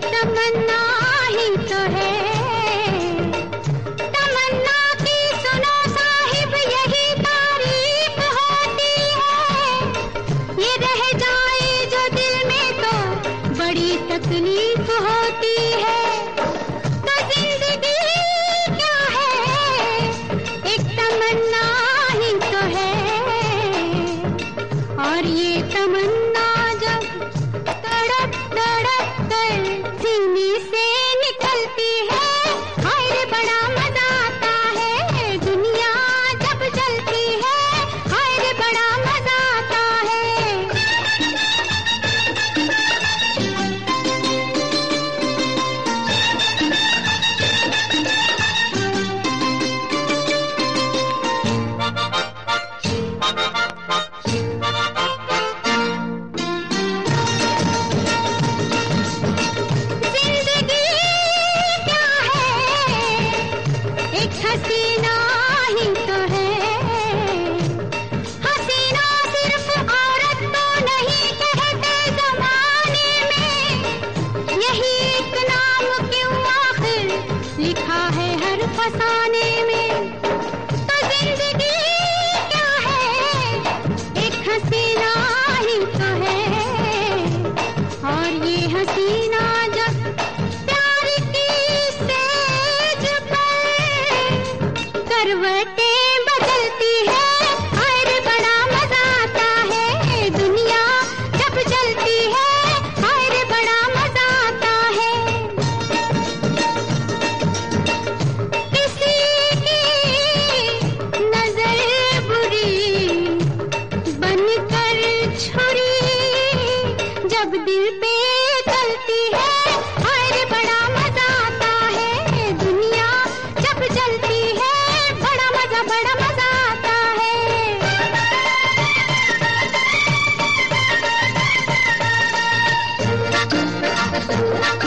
तमन्ना ही तो है, तमन्ना की सुनो साहिब यही तारीफ होती है। ये रह जाए जो दिल में तो बड़ी तकलीफ होती है। तो जिंदगी क्या है, एक तमन्ना ही तो है। और ये तमन्ना जब तड़प तड़प कर सीने से निकलती है, हाय रे बड़ा मजा आता है। दुनिया जब जलती है, हाय रे बड़ा मजा आता है। एक हसीना ही तो है, हसीना सिर्फ औरत तो नहीं कहते जमाने में। यही एक नाम क्यों आखिर लिखा है हर फसाने में। तो जिंदगी क्या है, एक हसीना ही तो है। और ये हसीना जब प्यार की सेज करवटें बदलती है, हाय रे बड़ा मजा आता है। दुनिया जब जलती है, हाय रे बड़ा मजा आता है। किसी की नजर बुरी बनकर छुरी जब दिल पे चलती है, हाय रे बड़ा मजा आता है। दुनिया जब जलती है, बड़ा मजा आता है।